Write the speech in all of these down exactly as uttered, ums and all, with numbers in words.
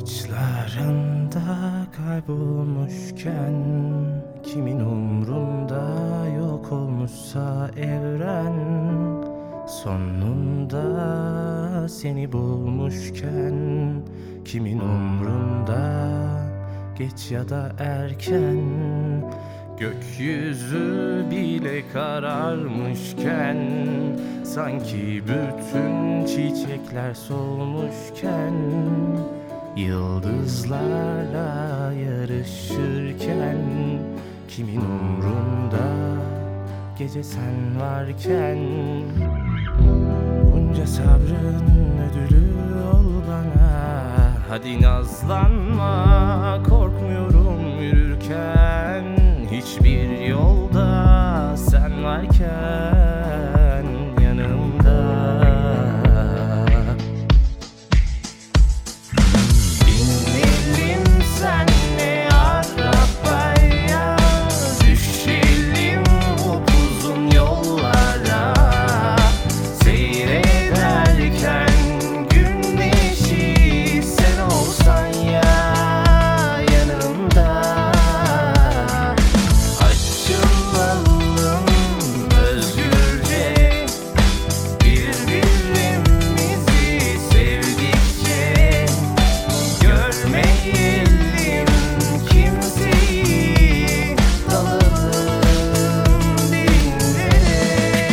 Saçlarında kaybolmuşken kimin umrunda yok olmuşsa evren, sonunda seni bulmuşken kimin umrunda geç ya da erken, gökyüzü bile kararmışken, sanki bütün çiçekler solmuşken, yıldızlarla yarışırken, kimin umrunda gece sen varken. Bunca sabrın ödülü ol bana, hadi nazlanma, korkmuyorum yürürken, hiçbir yolda sen varken yanımda. İnelim senle arabaya, düşelim upuzun yollara, seyrederken güneşi sen olsan ya yanımda. Açılalım özgürce, birbirimizi sevdikçe, görmeyelim kimseyi, dalalım derinlere.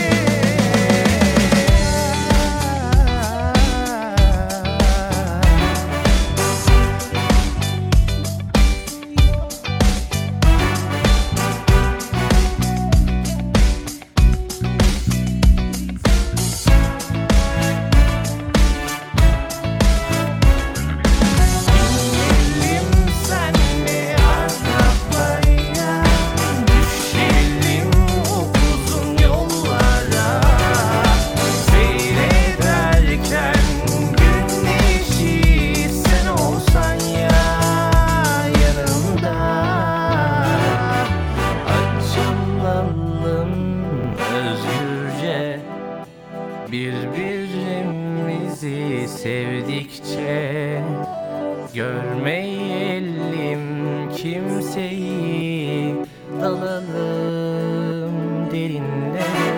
İnelim senle arabaya, düşelim upuzun yollara, seyrederken güneşi sen olsan ya yanımda. Açılalım özgürce, birbirimizi sevdikçe, görmeyelim kimseyi, dalalım derinlere.